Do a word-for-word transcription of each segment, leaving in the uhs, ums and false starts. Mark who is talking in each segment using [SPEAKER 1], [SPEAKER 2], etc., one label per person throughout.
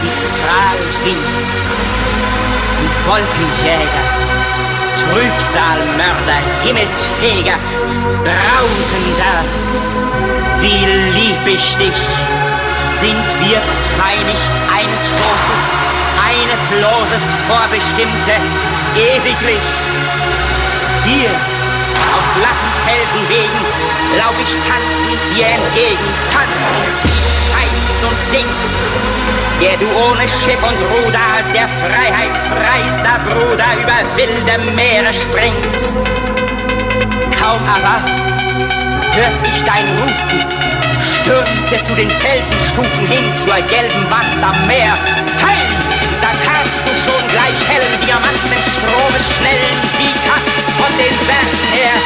[SPEAKER 1] magistral winkt. Du Wolkenjäger, Trübsalmörder, Himmelsfeger, Brausender, wie lieb ich dich, sind wir zwei nicht eines Schoßes, eines Loses vorbestimmte, ewiglich. Hier, auf glatten Felsenwegen, lauf ich tanzend dir entgegen, tanzend, heizt und singst, der du ohne Schiff und Ruder als der Freiheit freister Bruder über wilde Meere springst. Kaum aber hört ich dein Rufen, stürmte zu den Felsenstufen hin zur gelben Wand am Meer. Heil, da kamst du schon gleich hellen Diamanten des Stromes schnellen Sieghaft von den Bergen her.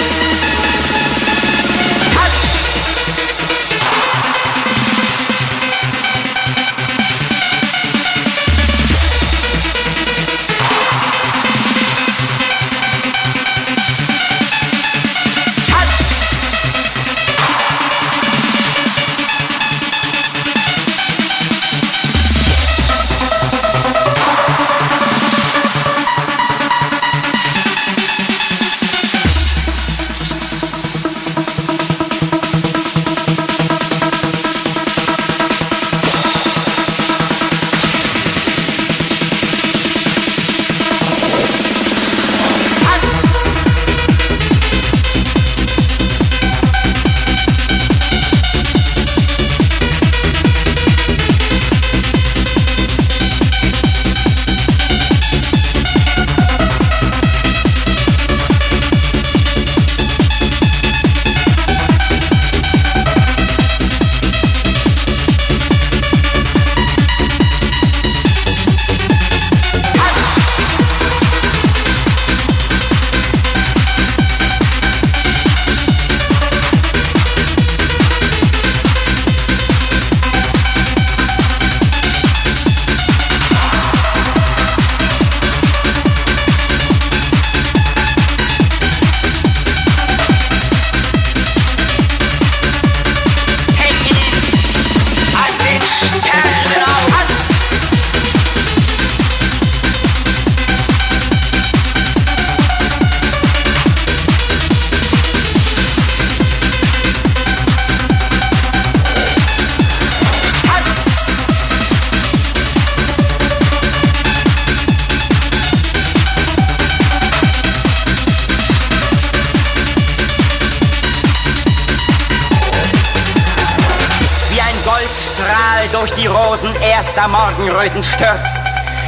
[SPEAKER 1] Durch die Rosen erster Morgenröten stürzt,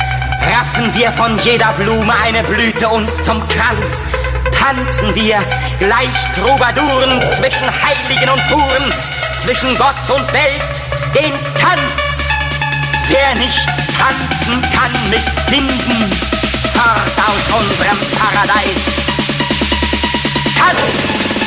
[SPEAKER 1] raffen wir von jeder Blume eine Blüte uns zum Kranz, tanzen wir gleich Troubadouren zwischen Heiligen und Huren, zwischen Gott und Welt den Tanz. Wer nicht tanzen kann mit Finden, fort aus unserem Paradies. Tanz!